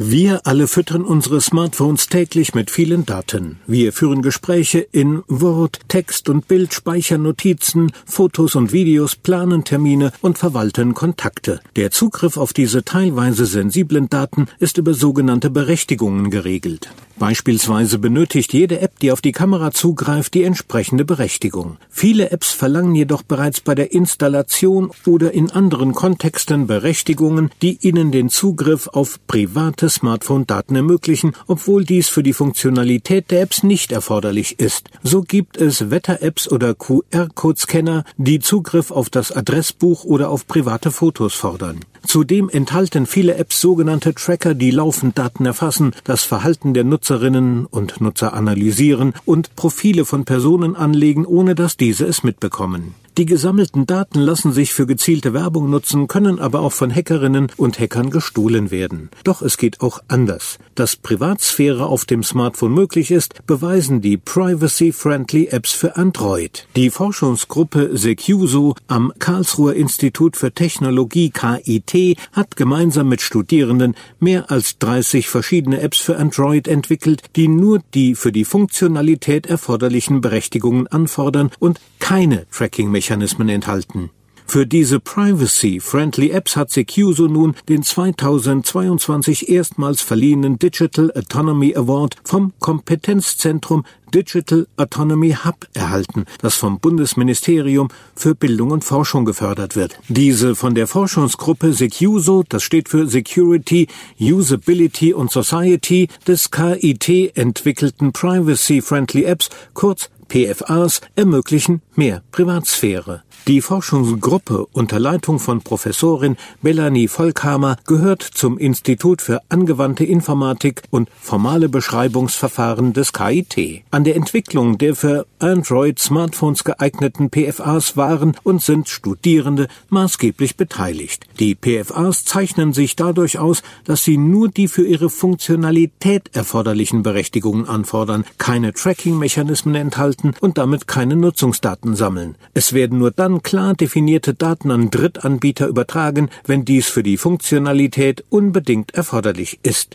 Wir alle füttern unsere Smartphones täglich mit vielen Daten. Wir führen Gespräche in Word, Text und Bild, speichern Notizen, Fotos und Videos, planen Termine und verwalten Kontakte. Der Zugriff auf diese teilweise sensiblen Daten ist über sogenannte Berechtigungen geregelt. Beispielsweise benötigt jede App, die auf die Kamera zugreift, die entsprechende Berechtigung. Viele Apps verlangen jedoch bereits bei der Installation oder in anderen Kontexten Berechtigungen, die ihnen den Zugriff auf private Smartphone-Daten ermöglichen, obwohl dies für die Funktionalität der Apps nicht erforderlich ist. So gibt es Wetter-Apps oder QR-Code-Scanner, die Zugriff auf das Adressbuch oder auf private Fotos fordern. Zudem enthalten viele Apps sogenannte Tracker, die laufend Daten erfassen, das Verhalten der Nutzerinnen und Nutzer analysieren und Profile von Personen anlegen, ohne dass diese es mitbekommen. Die gesammelten Daten lassen sich für gezielte Werbung nutzen, können aber auch von Hackerinnen und Hackern gestohlen werden. Doch es geht auch anders. Dass Privatsphäre auf dem Smartphone möglich ist, beweisen die Privacy-Friendly Apps für Android. Die Forschungsgruppe Secuso am Karlsruher Institut für Technologie KIT hat gemeinsam mit Studierenden mehr als 30 verschiedene Apps für Android entwickelt, die nur die für die Funktionalität erforderlichen Berechtigungen anfordern und keine Tracking-Mechanismen enthalten. Für diese Privacy-Friendly Apps hat Secuso nun den 2022 erstmals verliehenen Digital Autonomy Award vom Kompetenzzentrum Digital Autonomy Hub erhalten, das vom Bundesministerium für Bildung und Forschung gefördert wird. Diese von der Forschungsgruppe Secuso, das steht für Security, Usability und Society, des KIT entwickelten Privacy-Friendly Apps, kurz PFAs, ermöglichen mehr Privatsphäre. Die Forschungsgruppe unter Leitung von Professorin Melanie Volkhammer gehört zum Institut für angewandte Informatik und formale Beschreibungsverfahren des KIT. An der Entwicklung der für Android-Smartphones geeigneten PFAs waren und sind Studierende maßgeblich beteiligt. Die PFAs zeichnen sich dadurch aus, dass sie nur die für ihre Funktionalität erforderlichen Berechtigungen anfordern, keine Tracking-Mechanismen enthalten und damit keine Nutzungsdaten sammeln. Es werden nur dann klar definierte Daten an Drittanbieter übertragen, wenn dies für die Funktionalität unbedingt erforderlich ist.